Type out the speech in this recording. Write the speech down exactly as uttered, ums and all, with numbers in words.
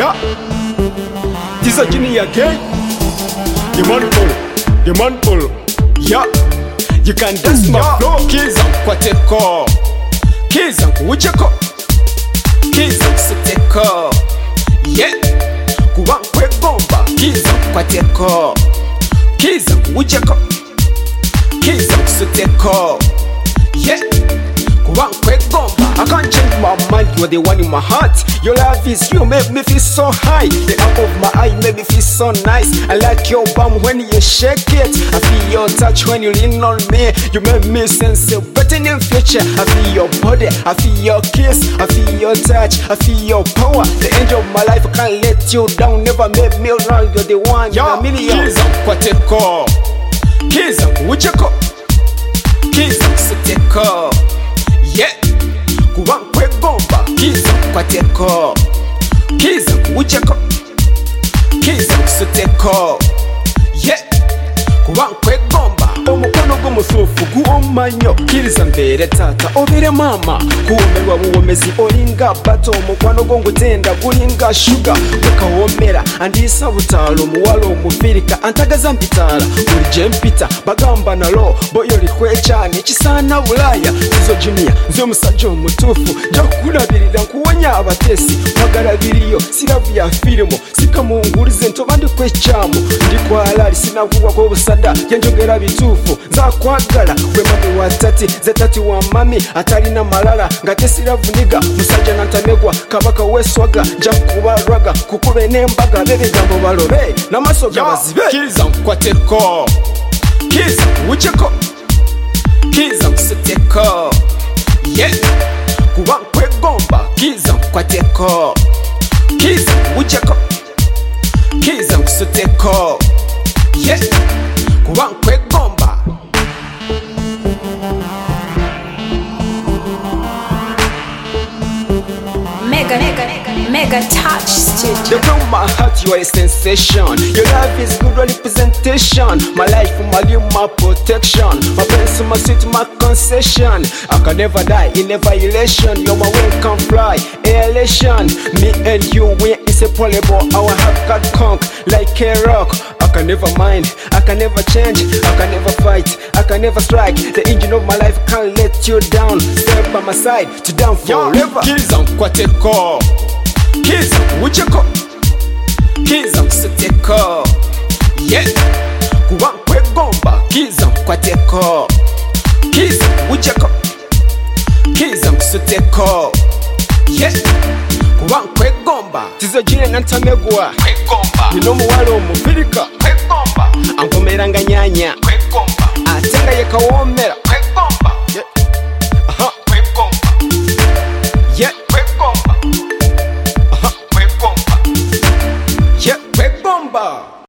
Yeah, this a Jimmy again. The man pull, the man pull. Yeah, you can dance my flow. Kiza kwateko, kiza kucheko, kiza kusuteko. Yeah, kuwankwe bomba. Kiza kwateko, kiza kucheko, kiza kusuteko. Yeah, kuwankwe bomba. I can't change my mind, you're the one in my heart. Your love is real, make me feel so high. The apple of my eye make me feel so nice. I like your bum when you shake it. I feel your touch when you lean on me. You make me sense of better in the future. I feel your body, I feel your kiss, I feel your touch, I feel your power. The angel of my life, I can't let you down. Never made me wrong, you're the one in a million. Kiza kwateko, kiza kucheko, kiza kusuteko. Yeah, kuwankwe bomba. Kiza kwateko, kiza kucheko, kiza kusuteko. Yeah, kuwankwe bomba. Omukono gumusufu guomanyo. Kiriza mbere tata obere mama. Kuomerwa buwomezi olinga bato. Omukwano gongutenda gulinga sugar. Wekawomera andisa butalo. Muwalo omufirika antagaza mpitala. Ulije mpita bagamba nalo. Boyo likwechane chisana bulaya. Tizo junior nzo musajja omutufu. Jakulabirira nkuwonya abatesi. Magarabiriyo siravu ya filimo. Sikamungurize ntobandi kwechamu. Ndikwalali sinavugwa ko busada. Yenjogera bitu nzakwagala gwe mami wa tati ze tati wa mami atalina malala nga tesiravunika musajja nantamegwa kabaka weswaga nja kubarwaga kukube n'embaga bebigambo balobe n'amaso gabazibe. Kiza nkwateko, kiza kucheko, kiza kusuteko. Yeah, kuwankwe gomba. Kiza nkwateko, kiza kucheko, kiza kusuteko. Yeah, kuwankwe gomba. Mega, mega, mega touch studio. The from my heart, you are a sensation. Your love is good representation. My life, my life, my protection. My pencil, my sweet, my concession. I can never die in a violation. You're my wing can fly, elation. Me and you, we inseparable. Our heart got conk like a rock. I can never mind, I can never change, I can never fight, I can never strike. The engine of my life can't let you down. Stay by my side, to down forever. Kiza nkwateko, kiza kucheko, kiza kusuteko. Yeah, kuwankwe gomba. Kiza nkwateko, kiza kucheko, kiza kusuteko. Yeah, kuwankwe gomba. Tizo jine nantamegwa nino muwalo omufirika ankomeranga nyanya atenga yekawomera